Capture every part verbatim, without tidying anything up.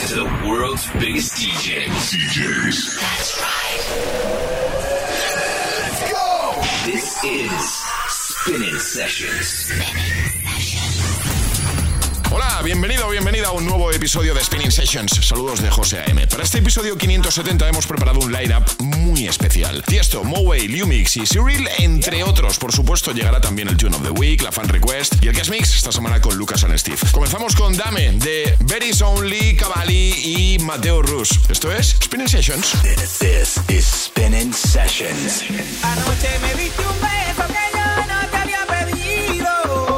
to the world's biggest D Js. D Js. That's right. Let's go! This is Spinning Sessions. Spinning Sessions. Hola, bienvenido o bienvenida a un nuevo episodio de Spinning Sessions. Saludos de José A M. Para este episodio quinientos setenta hemos preparado un line-up muy especial. Tiesto, Moway, Lumix y Cyril, entre otros. Por supuesto, llegará también el Tune of the Week, la Fan Request y el Guest Mix esta semana con Lucas and Steve. Comenzamos con Dame, de Veris Only, Cavalli y Mateo Rus. Esto es Spinning Sessions. This is Spinning Sessions. Anoche me diste un beso que yo no te había pedido.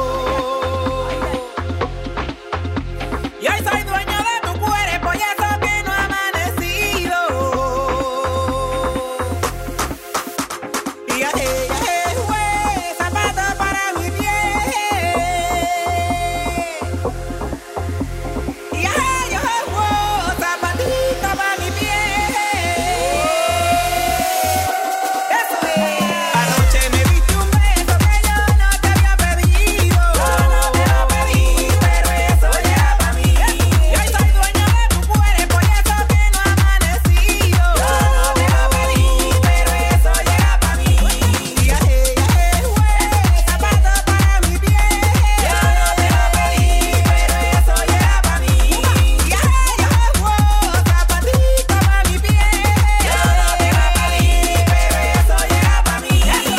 Y hoy soy dueño de tu cuerpo y eso que no ha amanecido. Y ajé, ajé, fue zapato para mi pie. Y ajé, ajé, fue zapatito para mi pie. Eso es. Anoche me diste un beso que yo no te había pedido. Yo no te lo pedí, pero eso ya pa' mí. Y hoy soy dueño de tu cuerpo y eso que no ha amanecido. Yo no te lo pedí, pero eso ya pa' mí. Y ajé, ajé, fue zapato para mi pie. Yo no te lo pedí, pero eso ya pa' mí. Y ajé, ajé, fue zapatito para mi pie. Yo no te lo pedí, pero eso ya pa' mí.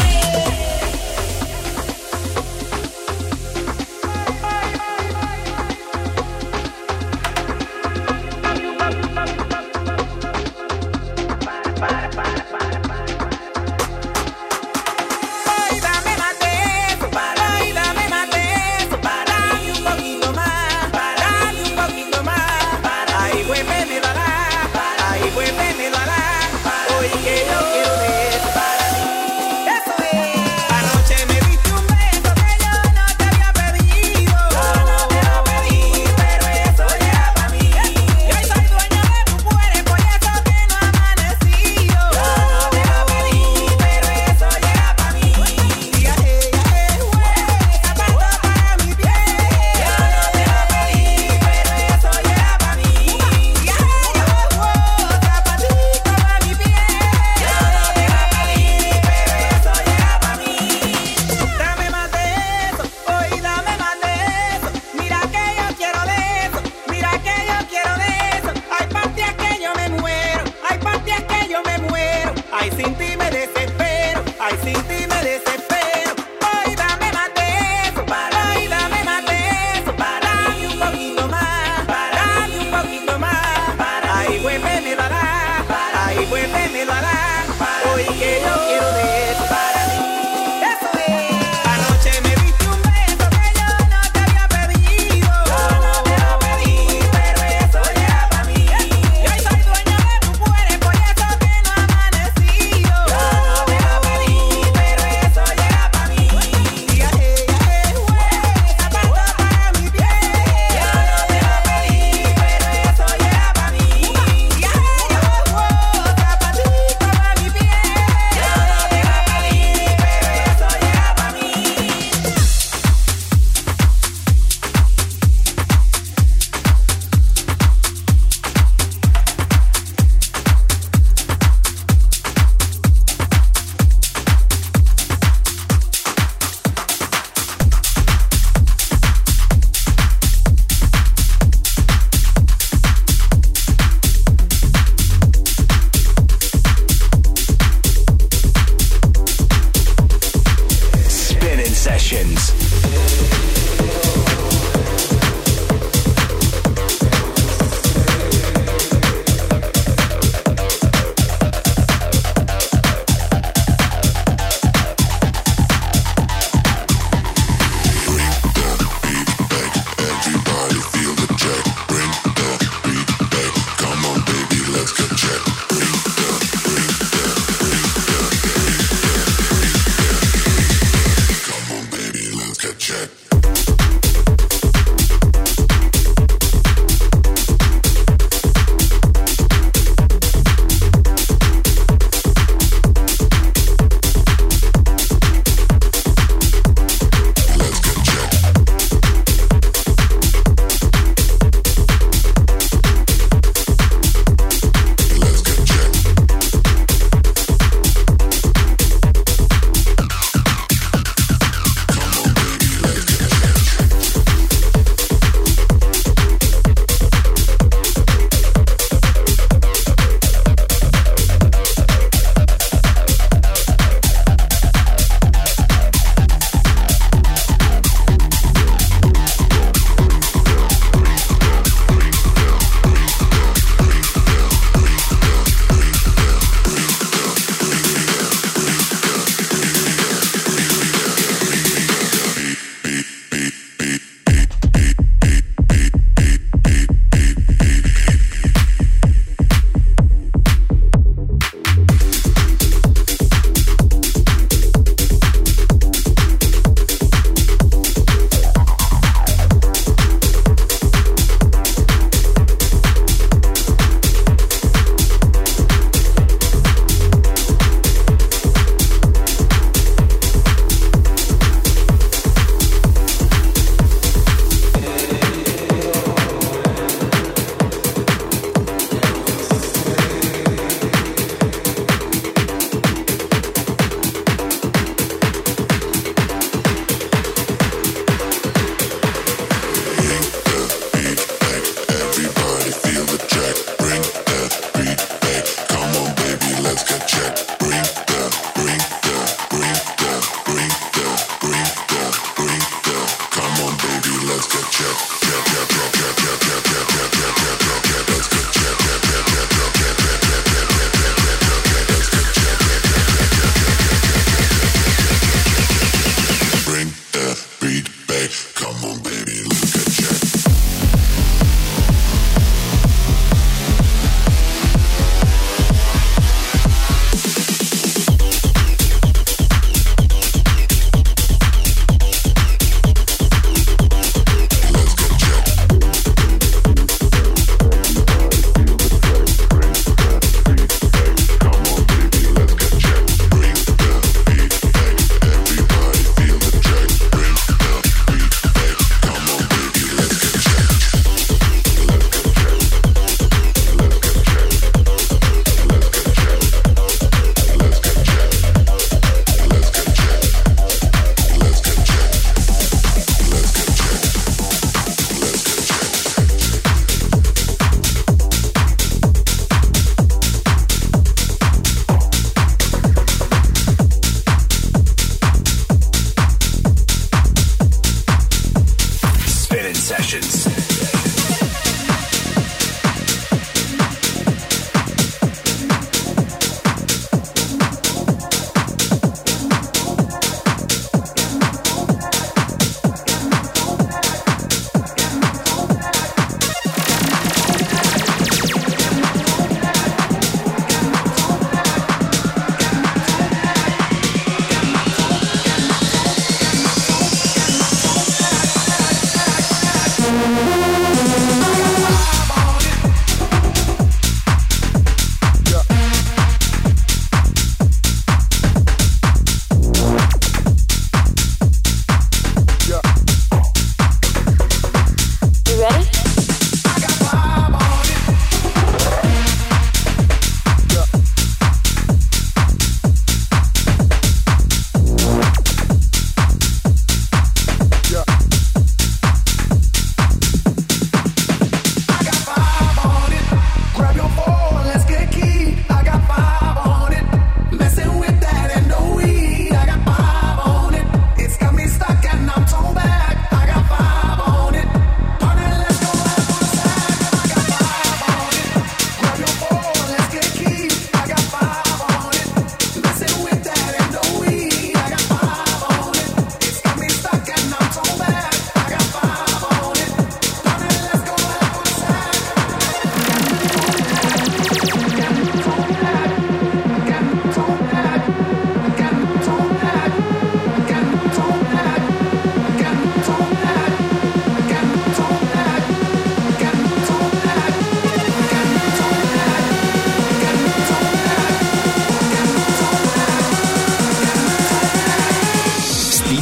Ay, dame más de eso, ay, dame más de eso, dame un poquito más, dame un poquito más, ay, vuélvemelo a dar, ay, vuélvemelo a dar, hoy que yo quiero de eso para mí. Eso es. Anoche me diste un beso que yo no te había pedido. Yo no te lo pedí, pero eso ya pa' mí. Y hoy soy dueño de tu cuerpo y eso que no ha amanecido. Yo no te lo pedí, pero eso ya pa' mí. Y ajé, ajé, fue zapato para mi pie. Yo no te lo pedí, pero eso ya pa' mí. Y ajé, ajé, fue zapatito para mi pie. Yo no te lo pedí, pero eso ya pa' mí. Dame más de eso, hoy dame más de eso. Mira que yo quiero de eso, mira que yo quiero de eso. Hay partes que yo me muero, hay partes que yo me muero. Ay, sin ti me desespero, ay, sin ti me desespero. Hoy dame más de eso, ay, dame más de eso. Dame un poquito más, dame un poquito más. Ay, vuélvemelo a dar, ay, vuélvemelo a dar. Hoy que yo quiero de eso para mí. Eso es. Anoche me diste un beso que yo no te había pedido. Yo no te lo pedí, pero eso ya pa' mí. Y hoy soy dueño de tu cuerpo y eso que no ha amanecido. Yo no te lo pedí, pero eso ya pa' mí. Y ajé, ajé, fue zapato para mi pie. Yo no te lo pedí, pero eso ya pa' mí. Y ajé, ajé, fue zapatito para mi pie. Yo no te lo pedí, pero eso ya pa' mí. Spinning Sessions. Everybody feel the jack. Bring the beat back. Come on, baby, let's get jack. Bring the, bring the, bring the, bring the, bring the. Come on, baby, let's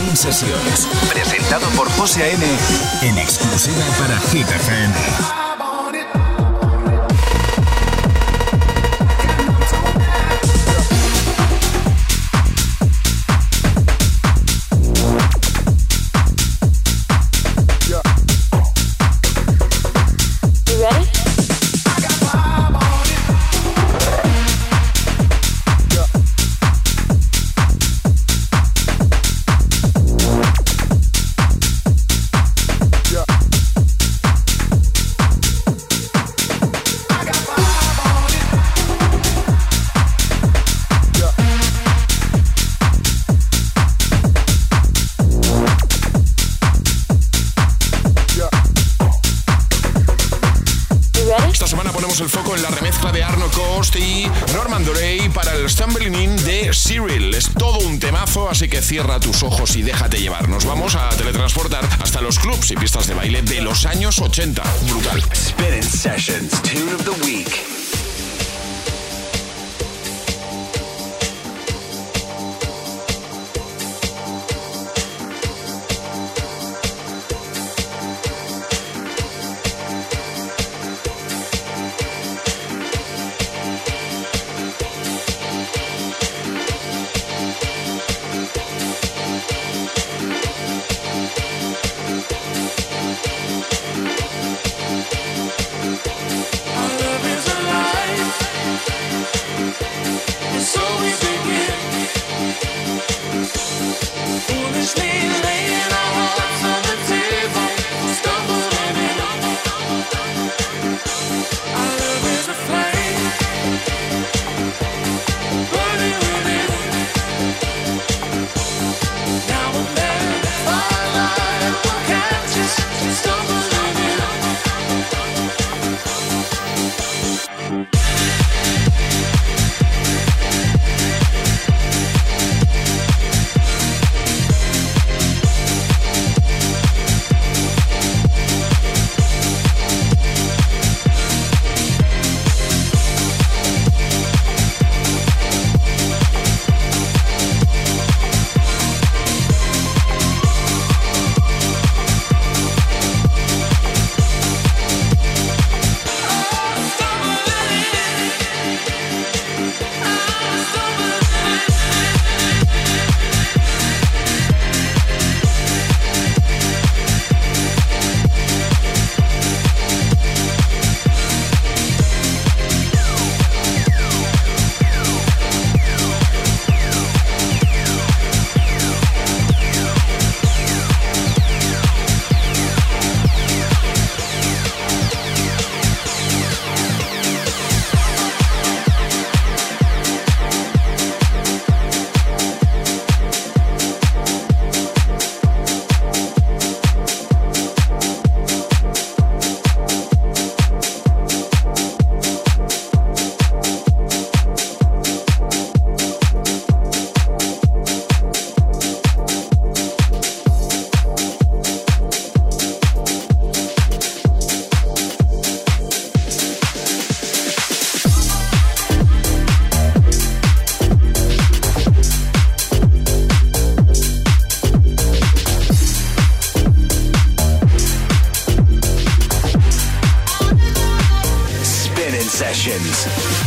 Spinning Sessions, presentado por José A M en exclusiva para Hit F M. El foco en la remezcla de Arno Cost y Norman Doray para el Stumbling In de Cyril. Es todo un temazo, así que cierra tus ojos y déjate llevar. Nos vamos a teletransportar hasta los clubs y pistas de baile de los años ochenta. Brutal. Spinning Sessions, Tune of the Week. Sessions.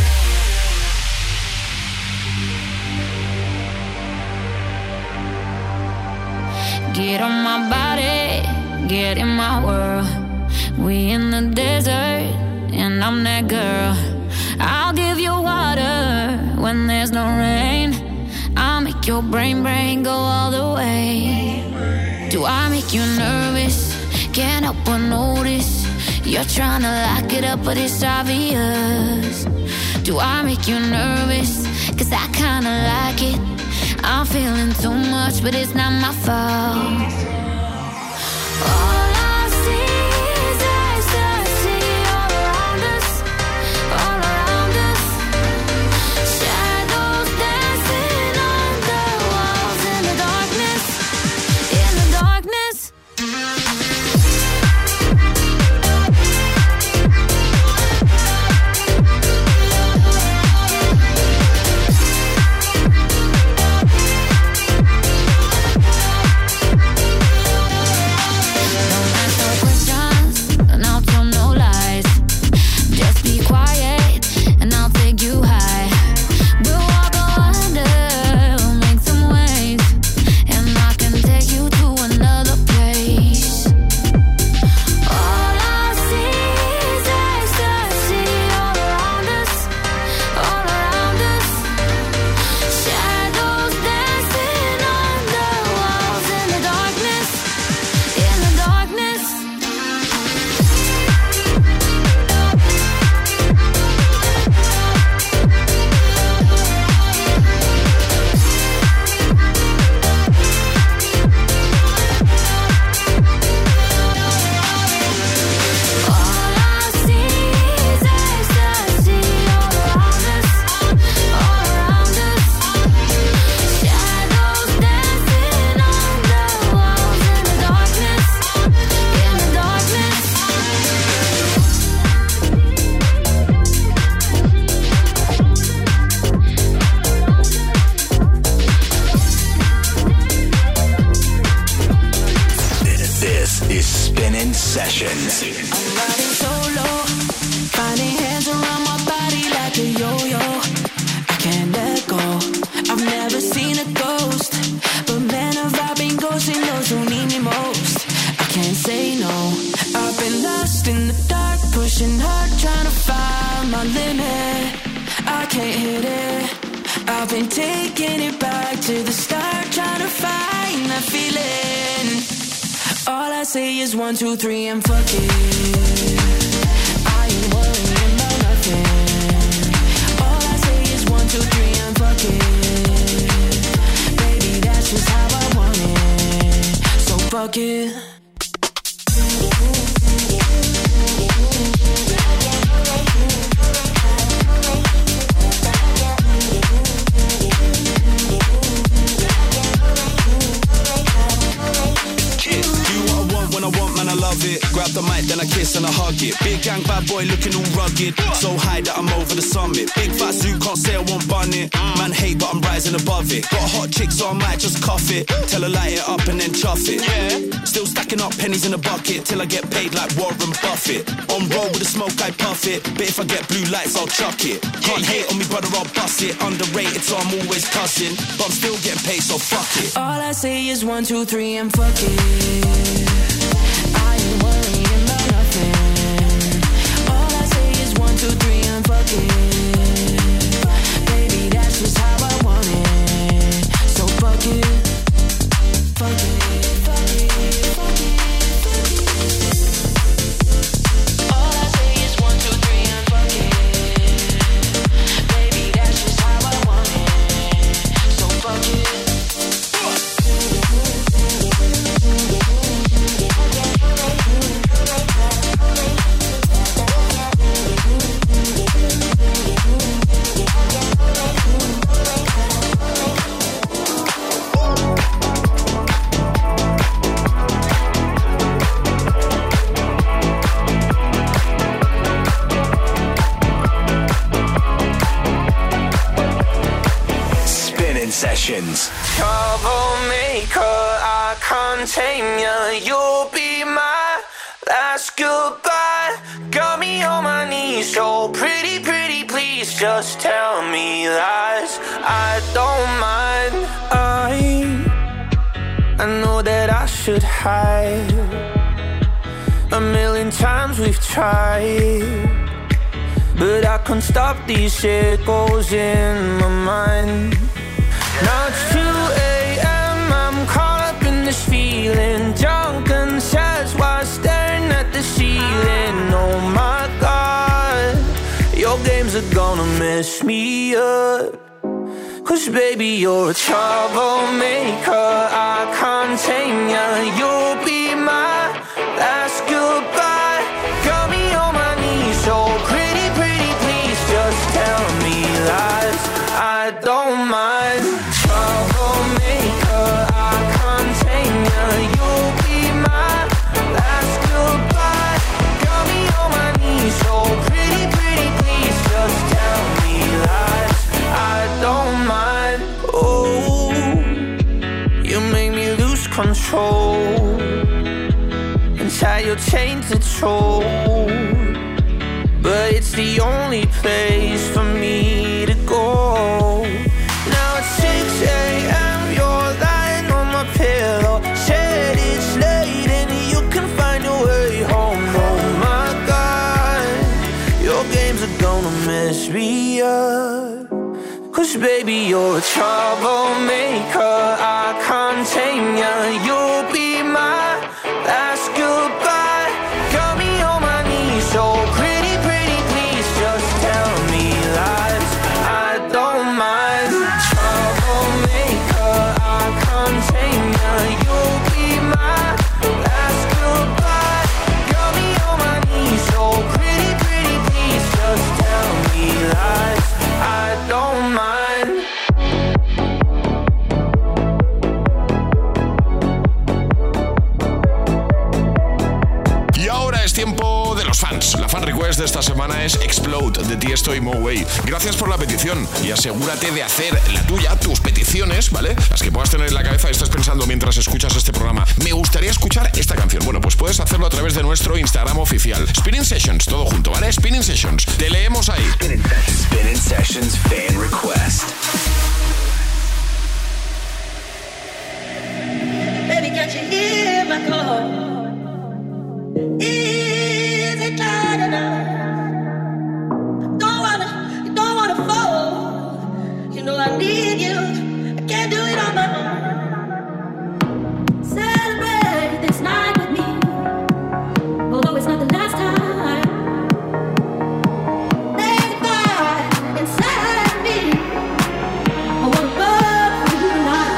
Get on my body, get in my world. We in the desert, and I'm that girl. I'll give you water when there's no rain. I'll make your brain brain go all the way. Do I make you nervous? Can't help but notice you're trying to lock it up, but it's obvious. Do I make you nervous? Cause I kinda like it. I'm feeling too much, but it's not my fault. All I see is ecstasy all around us, all around us. Shadows dancing on the walls in the darkness, in the darkness. Spinning Sessions. I'm riding solo, finding hands around my body like a yo-yo. I can't let go. I've never seen a ghost, but man, have I been ghosting those who need me most. I can't say no. I've been lost in the dark, pushing hard, trying to find my limit. I can't hit it. I've been taking it back to the start, trying to find that feeling. All I say is one, two, three, and fuck it. I ain't worrying about nothing. All I say is one, two, three, and fuck it. Baby, that's just how I want it. So fuck it. Grab the mic, then I kiss and I hug it. Big gang, bad boy, looking all rugged. So high that I'm over the summit. Big fat suit, can't say I won't bun it. Man hate, but I'm rising above it. Got a hot chick, so I might just cuff it. Tell her light it up and then chuff it. Yeah. Still stacking up pennies in a bucket till I get paid like Warren Buffett. On roll with the smoke, I puff it. But if I get blue lights, I'll chuck it. Can't hate on me, brother, I'll bust it. Underrated, so I'm always cussing. But I'm still getting paid, so fuck it. All I say is one, two, three, and fuck it. I ain't worrying about nothing. All I say is one, two, three, and fuck it. Baby, that's just how I want it. So fuck it. Fuck it, fuck it, fuck it, fuck it. All I say is one, two, three, and fuck it. Baby, that's just how I want it. So fuck it. Sessions. Troublemaker, I can't tame ya. You'll be my last goodbye. Got me on my knees, so pretty, pretty, please just tell me lies. I don't mind. I, I know that I should hide. A million times we've tried, but I can't stop these echoes in my mind. Now it's two a.m. I'm caught up in this feeling, drunk and sad while staring at the ceiling. Oh my God, your games are gonna mess me up. Cause baby, you're a troublemaker, I can't tame ya. You'll be my last goodbye. Got me on my knees, so pretty, pretty, please just tell me lies. I don't mind. Troublemaker, I can't tame ya. You'll be my last goodbye. Got me on my knees, so pretty, pretty, please just tell me lies. I don't mind. Oh, you make me lose control and tie your chain to toe. But it's the only place for me to go. Now it's six a.m. You're lying on my pillow. Said it's late and you can find your way home. Oh my God, your games are gonna mess me up. Cause baby, you're a troublemaker, I can't tame ya. You'll be my last goodbye. Got me on my knees, so pretty, pretty, please just tell me lies. I don't mind. Troublemaker, I can't tame ya. You'll be my last goodbye. Got me on my knees, so pretty, pretty, please just tell me lies. I don't mind. fan request de esta semana es Explode de Tiesto y Moway. Gracias por la petición y asegúrate de hacer la tuya, tus peticiones, ¿vale? Las que puedas tener en la cabeza y estás pensando mientras escuchas este programa. Me gustaría escuchar esta canción. Bueno, pues puedes hacerlo a través de nuestro Instagram oficial. Spinning Sessions, todo junto, ¿vale? Spinning Sessions. Te leemos ahí. Spinning, Spinning Sessions fan request. Baby, can't you hear my call? Is it loud enough? Don't wanna, you don't wanna fall. You know I need you. I can't do it on my own. Celebrate this night with me, although it's not the last time. There's a fire inside me. I wanna burn for you tonight.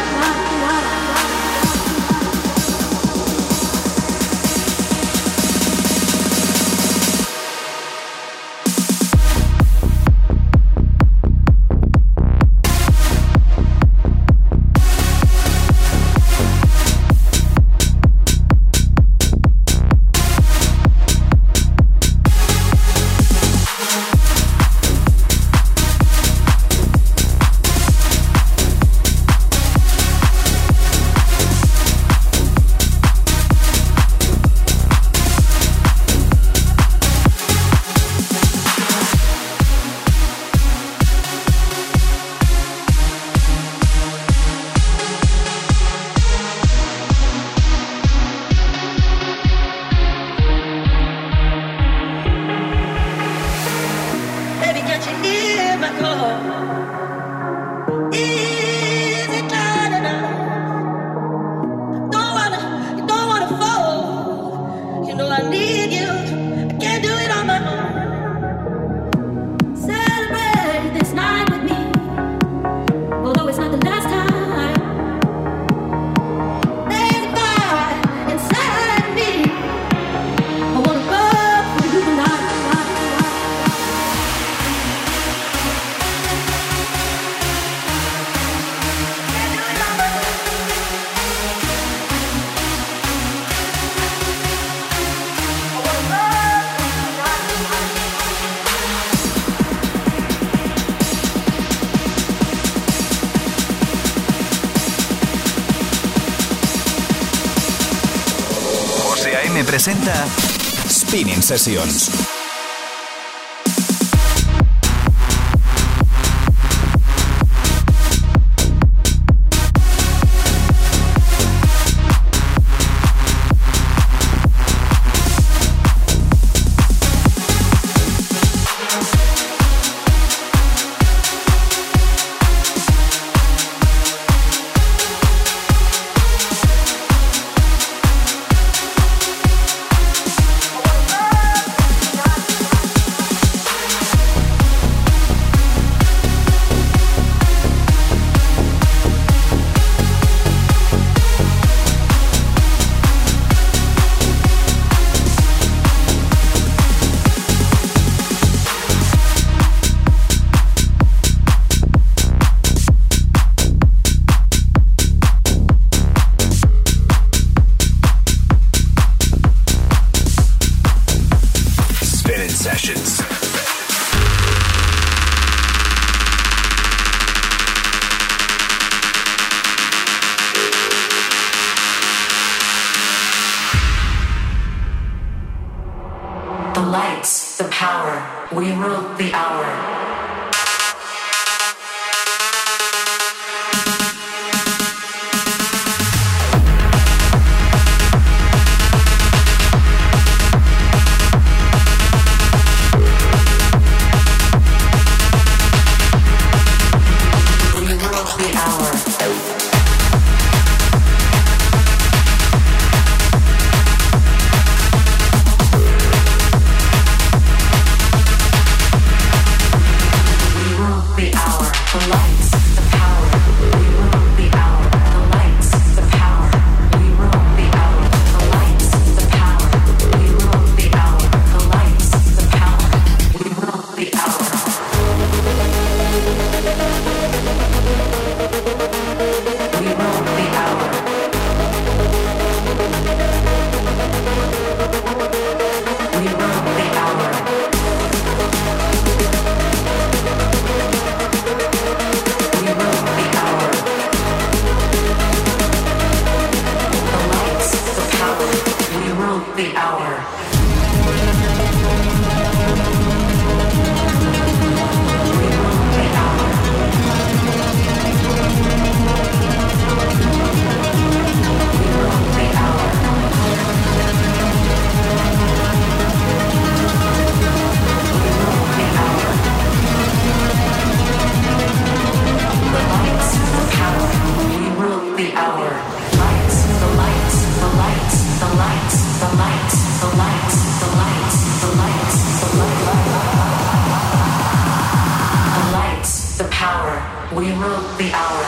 Presenta Spinning Sessions. the hour. The hour. Lights, the lights, the lights, the lights, the lights, the lights, the lights, the lights, the lights, the lights, the power. We rule the hour.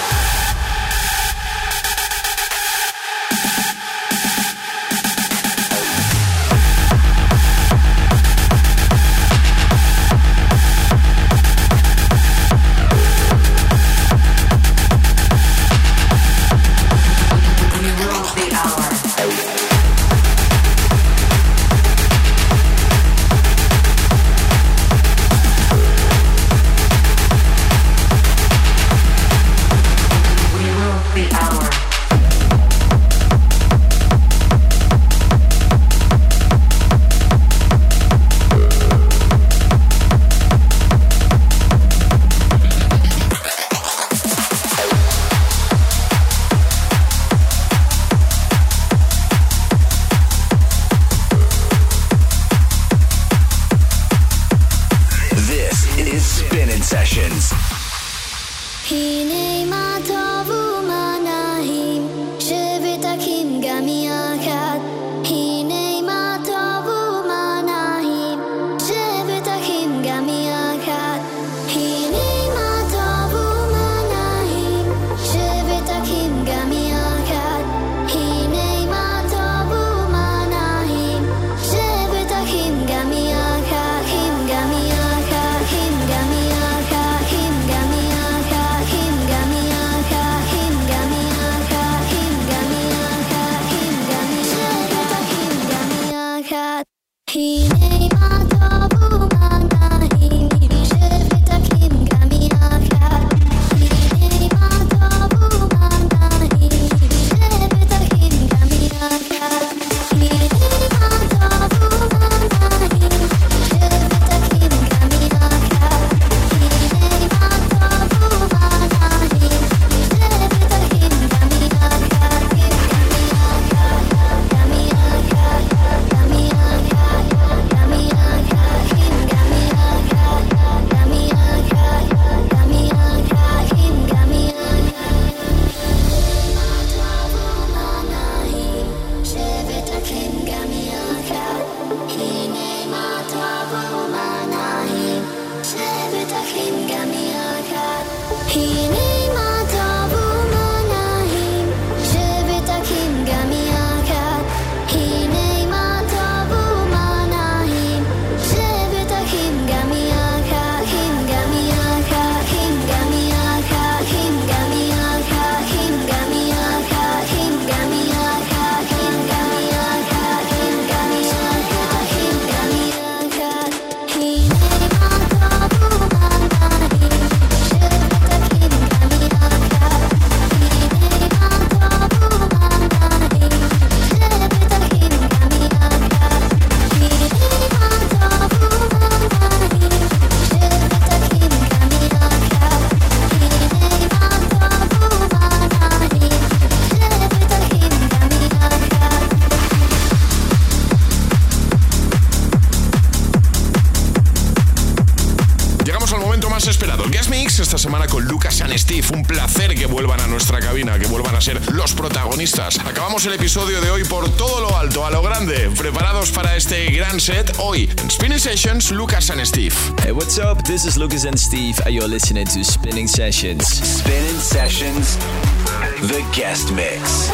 Esta semana con Lucas and Steve. Un placer que vuelvan a nuestra cabina, que vuelvan a ser los protagonistas. Acabamos el episodio de hoy por todo lo alto, a lo grande. Preparados para este gran set hoy en Spinning Sessions, Lucas and Steve. Hey, what's up? This is Lucas and Steve, and you're listening to Spinning Sessions. Spinning Sessions, the guest mix.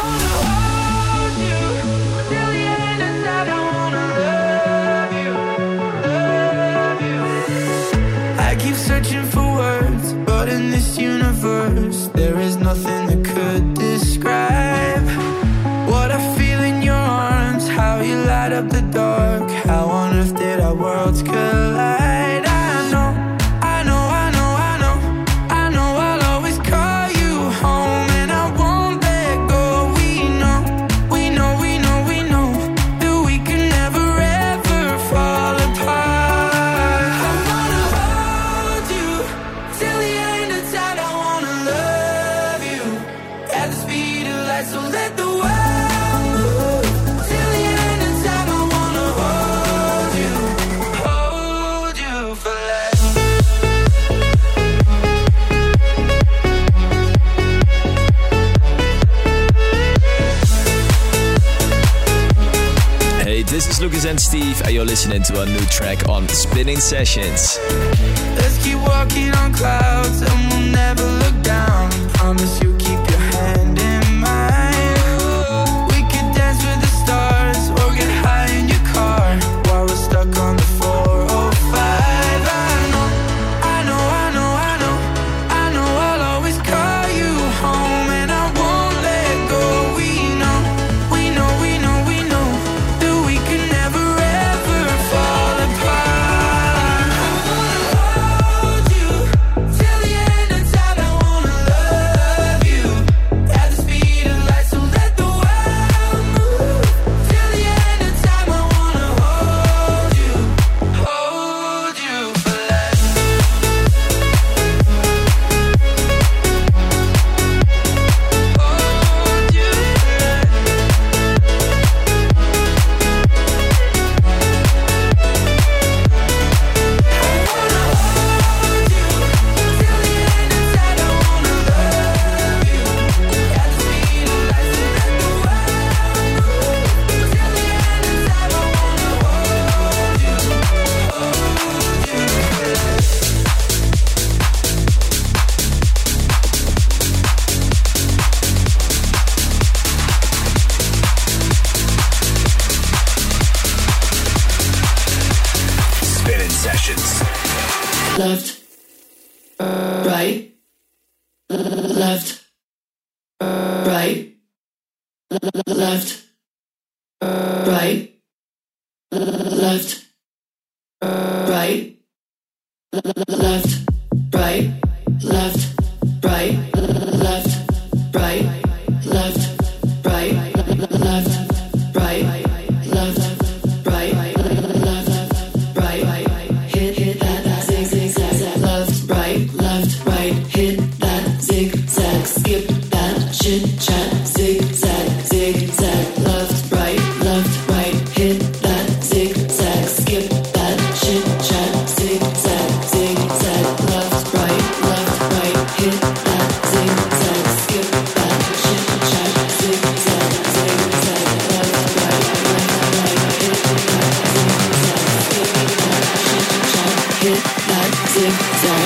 I keep searching for words, but in this universe there is nothing that could describe what I feel in your arms, how you light up the dark, how on earth did our worlds collide. I know, I know, I know, I know, I know I'll always call you home, and I won't let go. We know, we know, we know, we know that we This is Lucas and Steve, and you're listening to a new track on Spinning Sessions. Let's keep walking on clouds and we'll never look down. Promise you keep your hand in mine. We could dance with the stars or get high in your car while we're stuck on the four oh five. I know, I know, I know, I know, I know I'll always call you home and I won't let go. We know, we know, we know, we know that we can never ever fall apart. I wanna hold you till the end of time. I wanna love you at the speed of light. So let the world move till the end of time. I wanna hold you, hold you for life. Hold you Spinning Sessions. Left, right, left, right, left, right, left, right, left, right, left, right, left, right, left, right, left, right, left, right, left, right, hit hit that zig zig zag, left, right, left, right, hit that zig zag, skip that chit chat, zig zag, zig zag, left, right, left, right, hit that zig zag, skip that chit chat, zig zag, zig zag, left, right, left, right, hit that zig zag, skip that chit chat, zig zag, zig zag, left, right, left, right, hit that zig zag, skip that chit chat, hit that zig zag.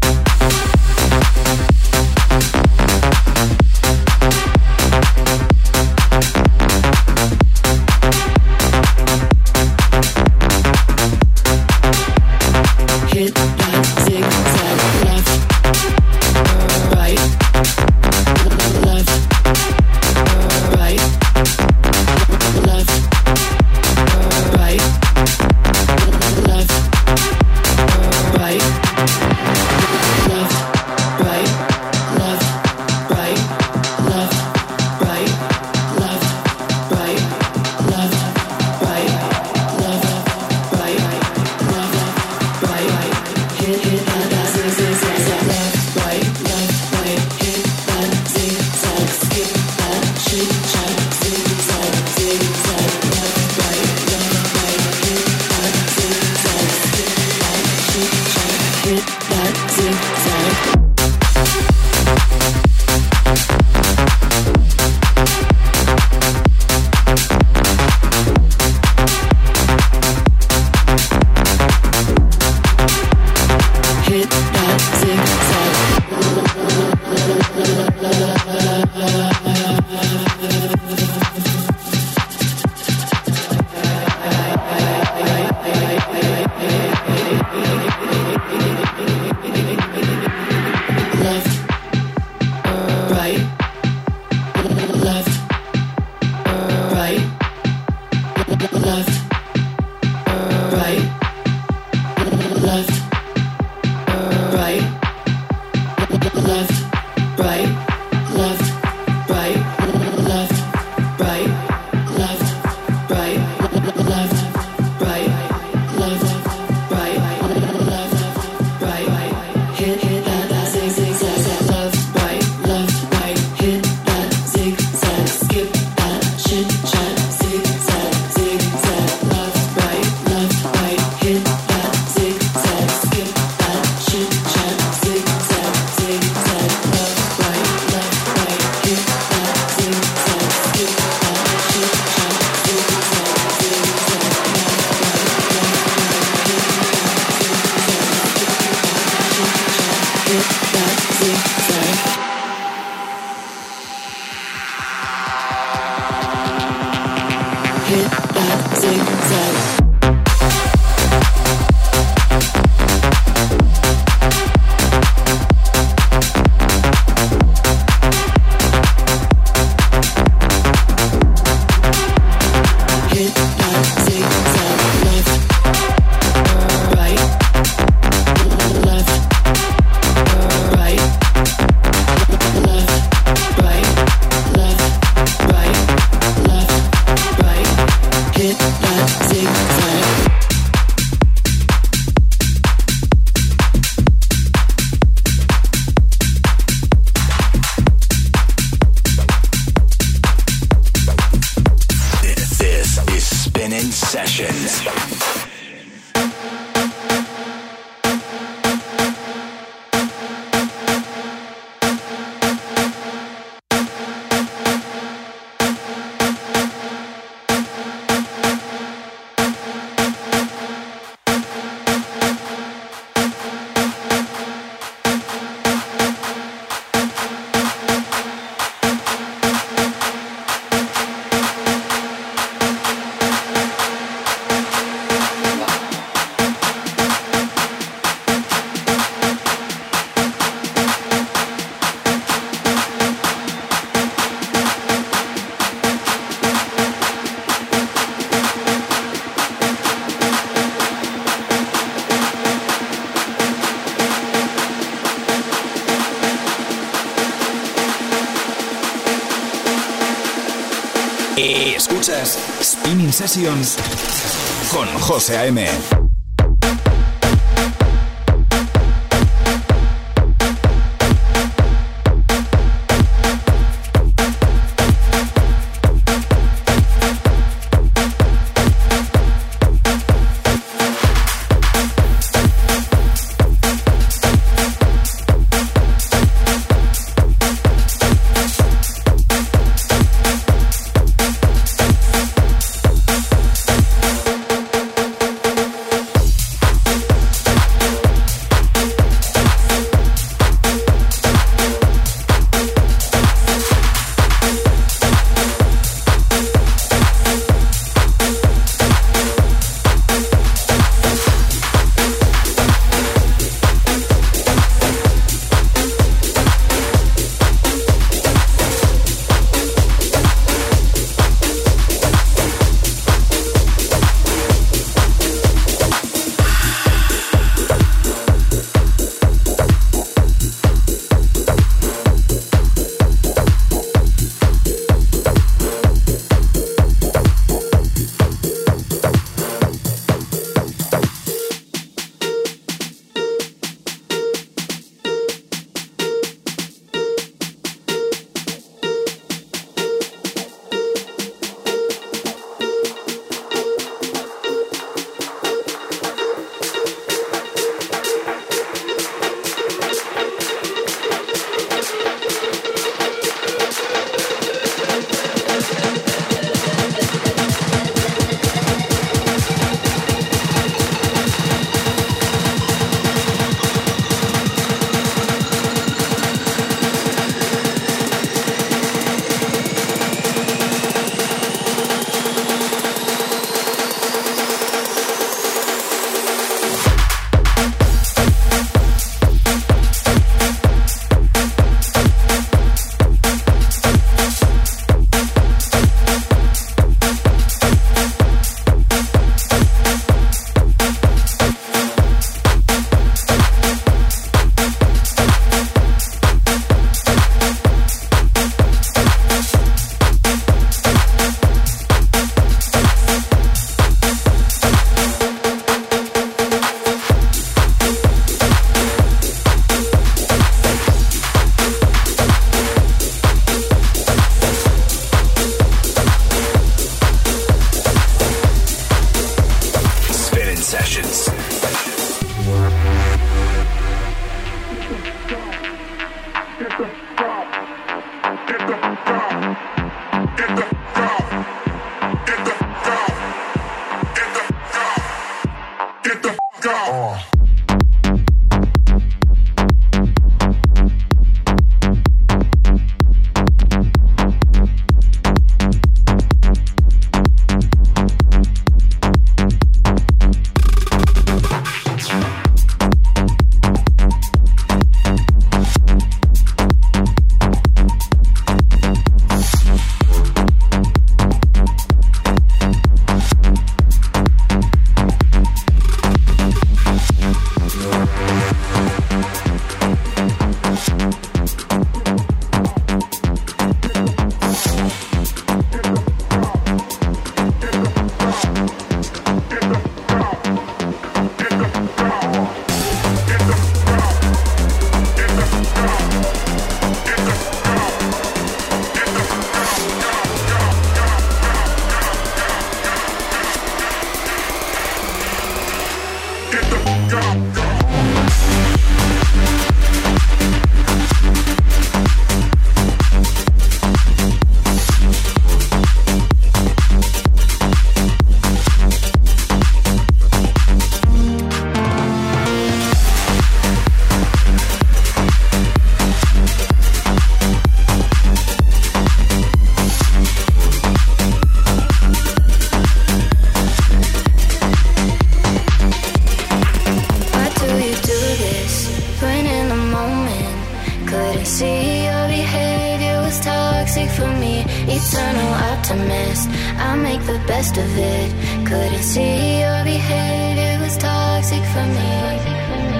Hit that zigzag, left, right, left, right, left, right, left, right, left, right, left, right, left, right, left, right, left, right, left, right, left, right, hit hit that zigzag, left, right, left, right, hit that zigzag, skip that chit chat, zigzag, zigzag, left, right, left, right, hit that zigzag, skip that chit chat, hit that zigzag. Hit that zigzag. Left, right, left, right, left, right, left, right, left, right, left, right, left, right, left, right, left, right, left, right, left, right, hit hit that zigzag, left, right, left, right, hit that zigzag, skip that chit chat, zigzag, zigzag, Escuchas Spinning Sessions con José A M. I make the best of it. Couldn't see your behavior was toxic for me.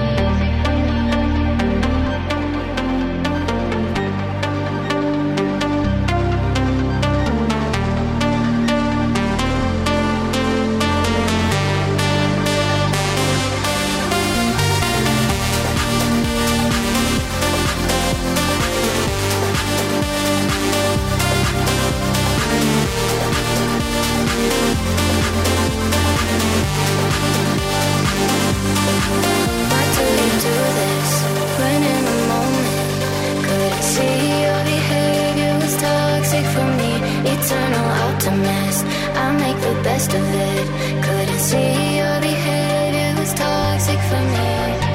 Eternal optimist, I make the best of it. Couldn't see your behavior was toxic for me.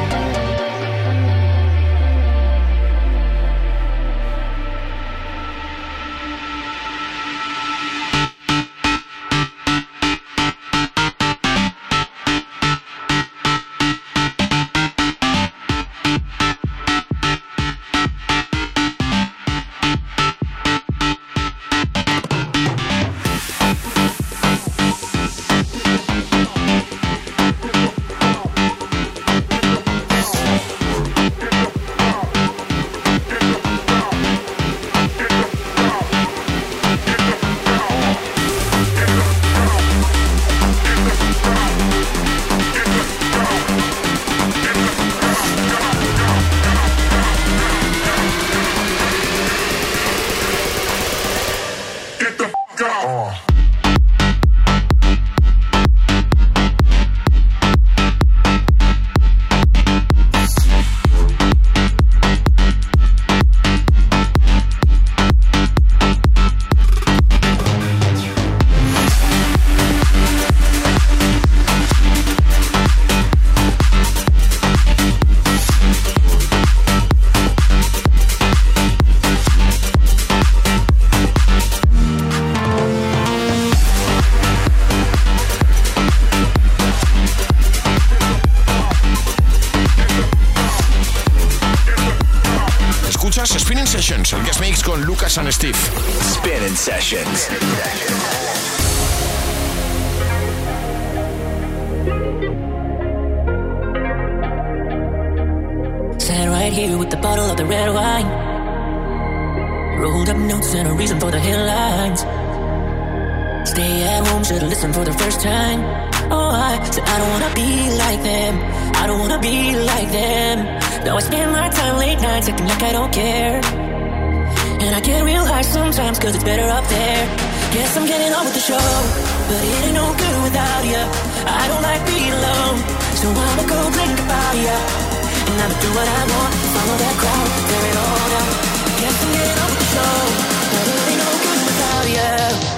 Spinning Sessions, el guest mix con Lucas and Steve. Spinning Sessions. Sat right here with the bottle of the red wine. Rolled up notes and a reason for the headlines. Stay at home, should've listened for the first time. Oh, I said I don't wanna be like them. I don't wanna be like them. Now I spend my time late nights acting like I don't care. And I get real high sometimes cause it's better up there. Guess I'm getting on with the show, but it ain't no good without you. I don't like being alone, so I'ma go drink about you. And I'ma do what I want, follow that crowd, tear it all down. Guess I'm getting on with the show, but it ain't no good without you.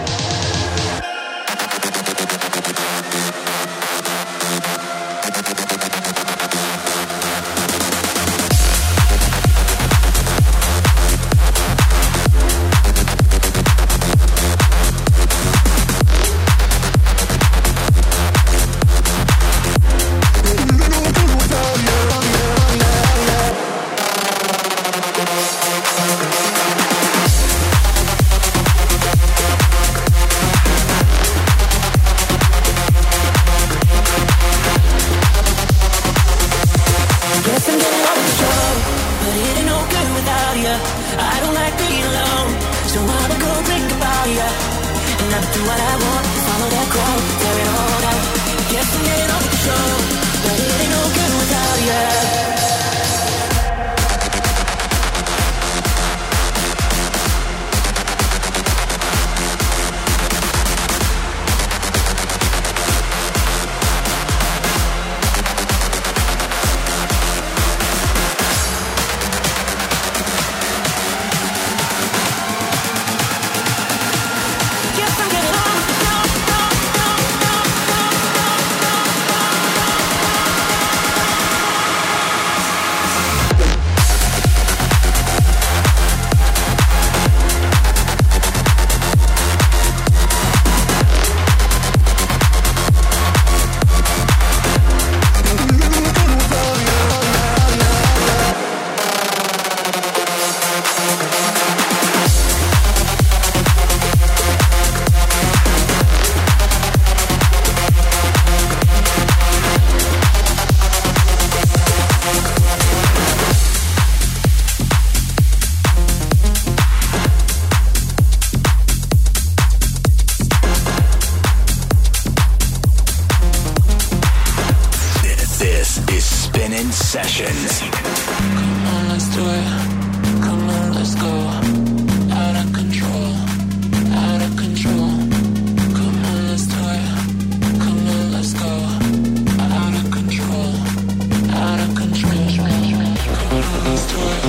Spinning Sessions. Come on, let's do it. Come on, let's go. Out of control, out of control. Come on, let's do it. Come on, let's go. Out of control, out of control. Come on, let's do it.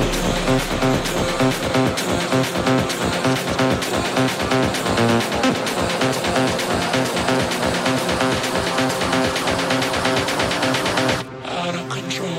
Out of control.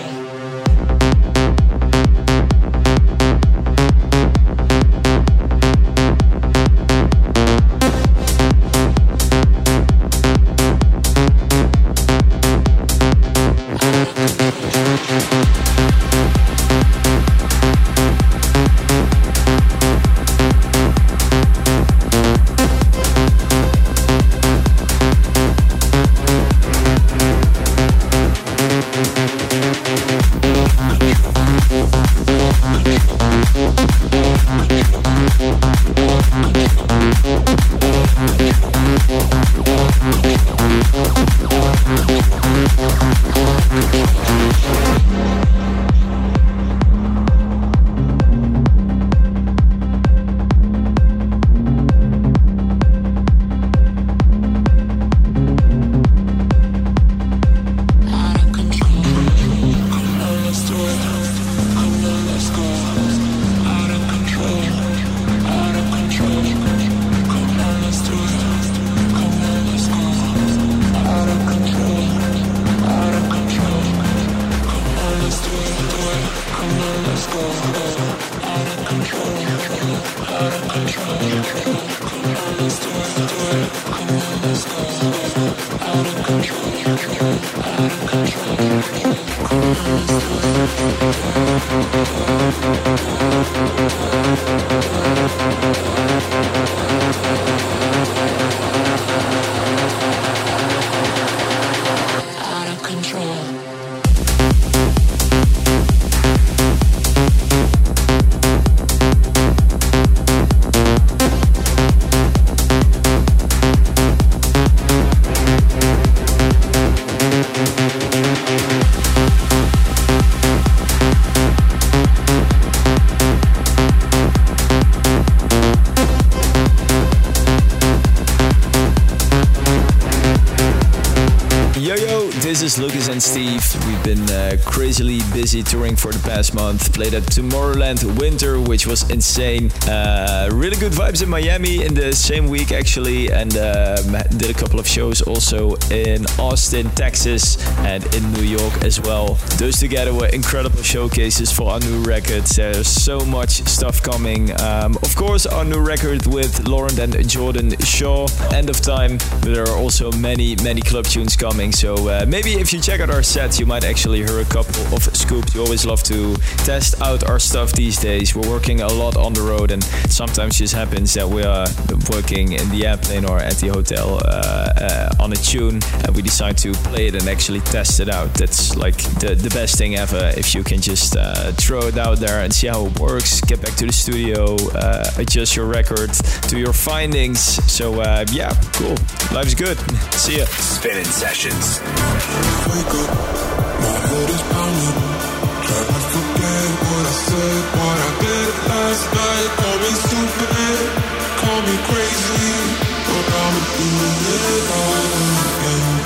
This is Lucas and Steve. We've been uh, crazily busy touring for the past month. Played at Tomorrowland Winter, which was insane. Uh, really good vibes in Miami in the same week, actually. And um, did a couple of shows also in Austin, Texas, and in New York as well. Those together were incredible showcases for our new record. There's so much stuff coming. Um, of course, our new record with Laurent and Jordan Shaw, End of Time. But there are also many, many club tunes coming. So uh, maybe if you check out our sets, you might actually hear a couple of scoops. We always love to test out our stuff these days. We're working a lot on the road, and sometimes it just happens that we are working in the airplane or at the hotel uh, uh, on a tune, and we decide to play it and actually test it out. That's like the, the best thing ever, if you can just uh, throw it out there and see how it works, get back to the studio, uh, adjust your record to your findings. So uh, yeah, cool. Life's good. See ya. Spinning Sessions. Wake up, my head is pounding. Try to forget what I said, what I did last night. Call me stupid, call me crazy, but I'm doing it all again.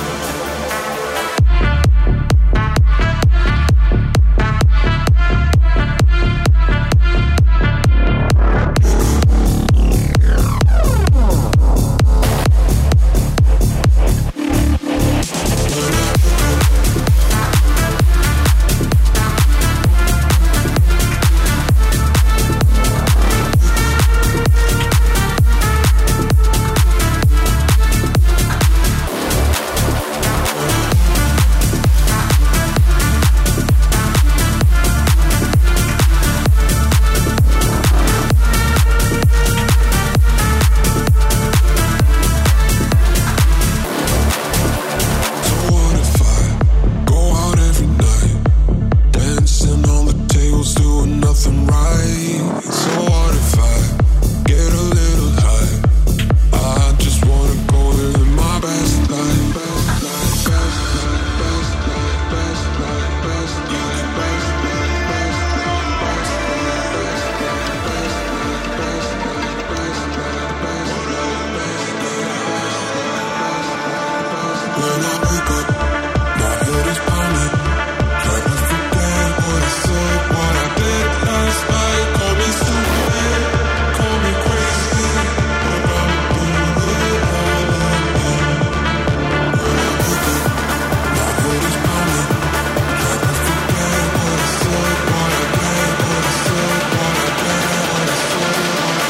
When I wake up, my head is pounding. Try to forget what I said, what I did last night. Call me stupid, call me crazy, but I'ma do it all again. When I wake up, my head is pounding. Try to forget what I said, what I did, what I said, what I did, what I said, what I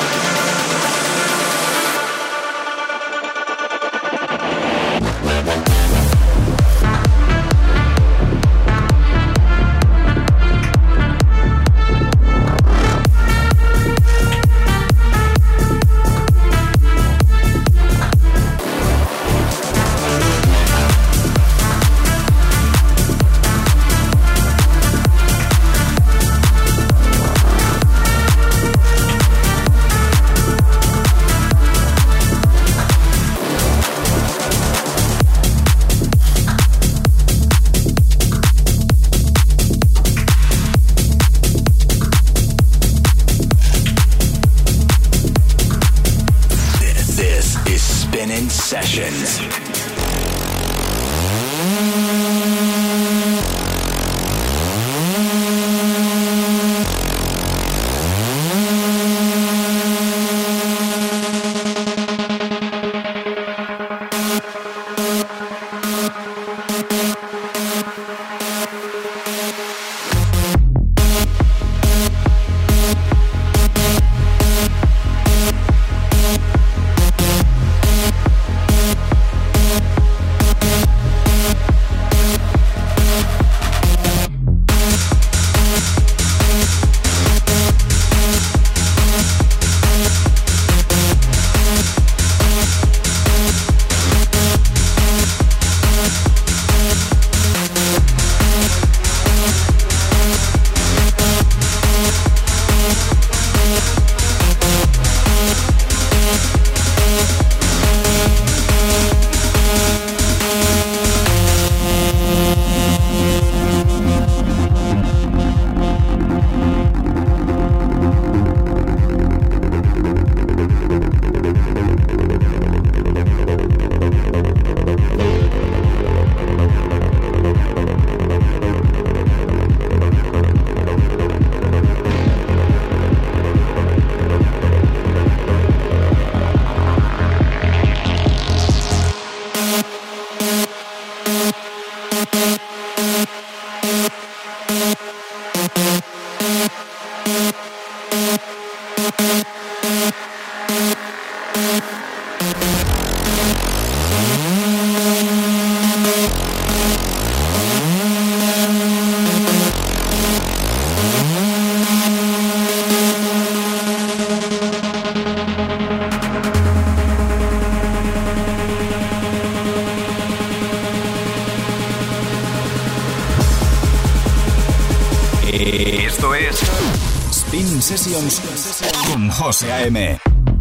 Sessions. Esto es Spinning Sessions con José A M.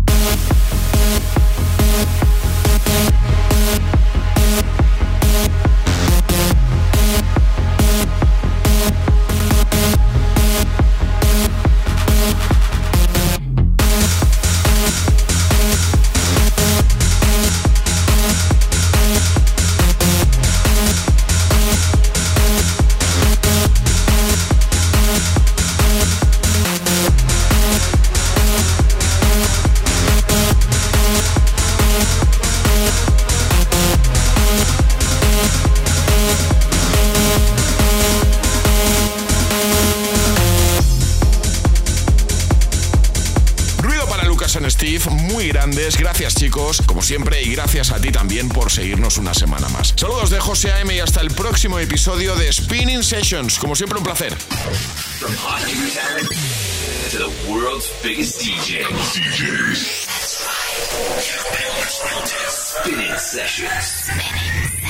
Muy grandes, gracias chicos, como siempre, y gracias a ti también por seguirnos una semana más. Saludos de José A M y hasta el próximo episodio de Spinning Sessions. Como siempre, un placer. From hot new talent to the world's biggest D Js. Spinning Sessions.